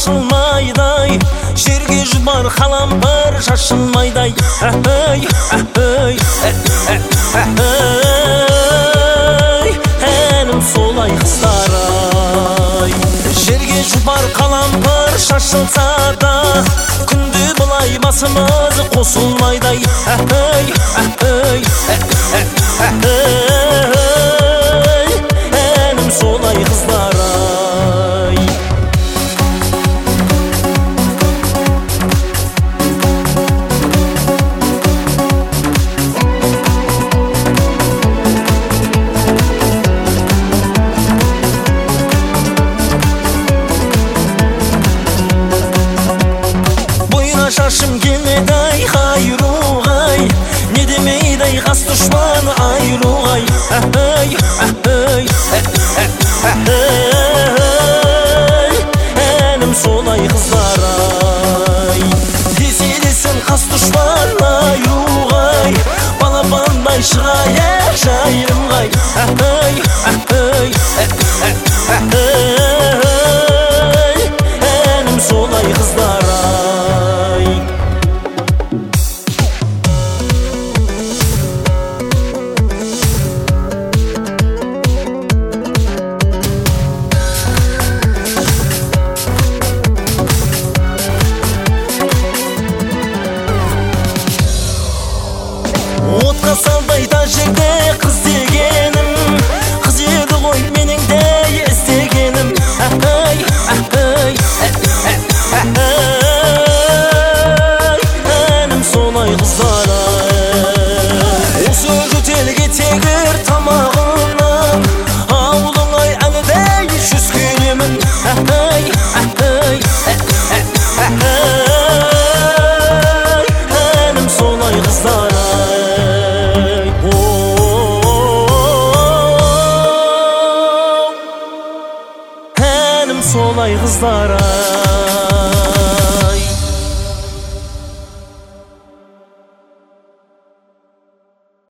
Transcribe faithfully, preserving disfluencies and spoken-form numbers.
ашылмайдай, жерге жұбар қалампыр шашылмайдай. Ай, ай, әнім солай қыздар-ай. Жерге жұбар қалампыр шашылса да, күнде бұлай басымыз қосылмайдай. Ай, ай, әнім солай қыздар-ай. Шашым келмедай қайруғай, не демейдай қас дұшман айруғай. Әнім солай қыздар-ай. Десе десін қас дұшман айруғай, балапандай шығайық жайрымғай. Әнім солай қыздар-ай. Отқа салдайда жерде қыз дегенім, қыз еді ғой менің де естегенім. Әнім солай қыздар-ай. Осы жөтелге тегір тамағынан, ауылыңай әлідей жүзгенемін. Әнім солай қыздар-ай. Солай қыздар-ай.